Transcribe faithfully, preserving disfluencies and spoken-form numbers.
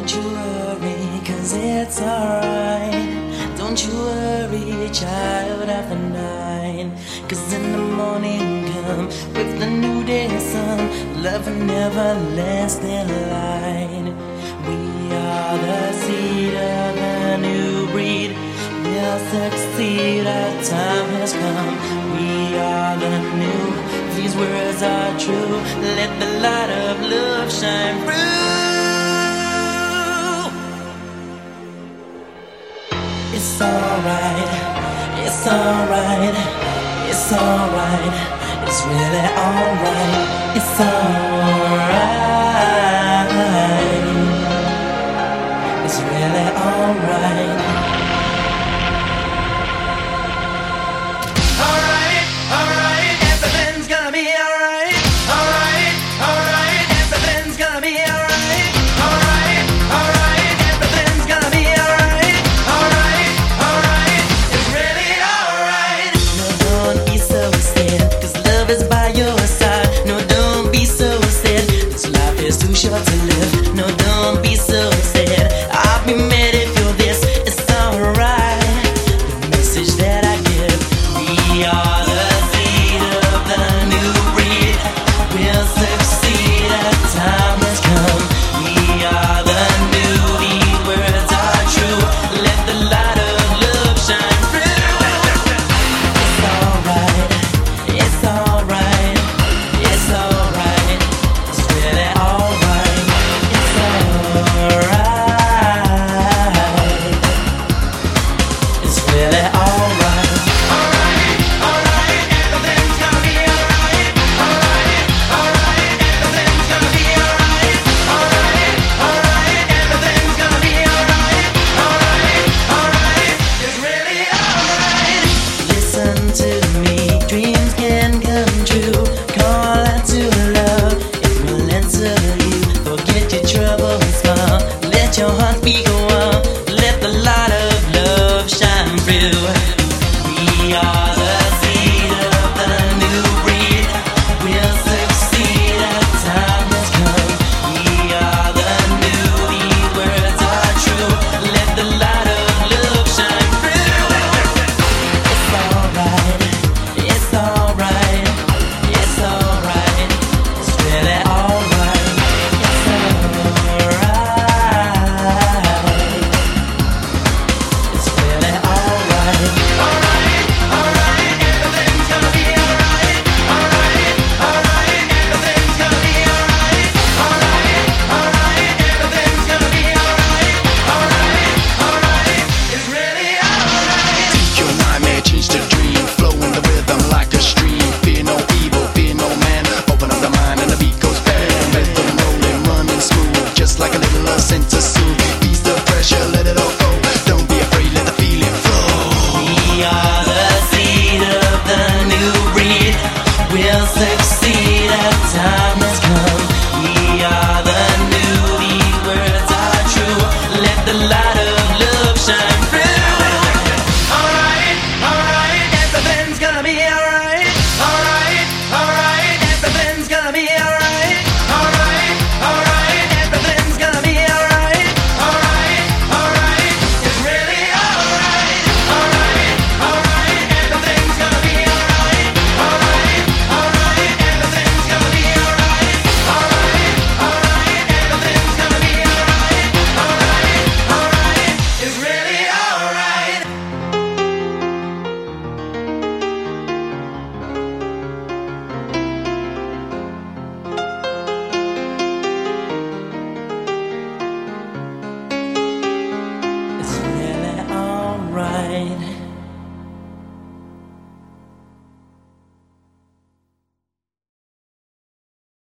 Don't you worry, cause it's alright. Don't you worry, child of the night. Cause in the morning come with the new day sun, love and everlasting light. We are the seed of the new breed. We'll succeed, our time has come. We are the new, these words are true. Let the light of love shine through. It's alright, it's alright, it's alright, it's really alright, it's alright, it's really alright. Alright, alright, everything's gonna be alright. Alright, alright, everything's gonna be alright. Alright, alright, everything's gonna be alright. Alright, alright, it's really alright. No, don't be so sad, cause love is by your side. No, don't be so sad, this life is too short to live. No, don't be so sad, I'll be mad if you're this. It's alright, the message that I give. We are the seed of the new breed. We'll succeed, our time has come. We are the new, these words are true. Let the light of love shine through. It's alright, it's alright, it's alright, it's really alright, it's alright, it's really alright. Alright, alright, everything's gonna be alright. Alright, alright, everything's gonna be alright. Alright, alright, everything's gonna be alright. Alright, alright, it's really alright. Listen to me, dreams can come true. Call out to love, it will answer you. Forget your trouble and smile, let your heart beat go on. Let the light of love shine through. We are the seed of the new breed. We'll succeed, our time has come. We are the new, these words are true. Let the light of love shine through. It's alright, it's alright, it's alright, it's really alright, it's alright, it's really alright. Alright, alright, everything's gonna be alright. Alright, alright, everything's gonna be alright. Alright, alright, everything's gonna be alright. Alright, alright, it's really alright. Your nightmare changed to dream, flow in the rhythm like a stream. Fear no evil, fear no man. Open up the mind and the beat goes bang. Rhythm rolling, running smooth, just like a little love sent to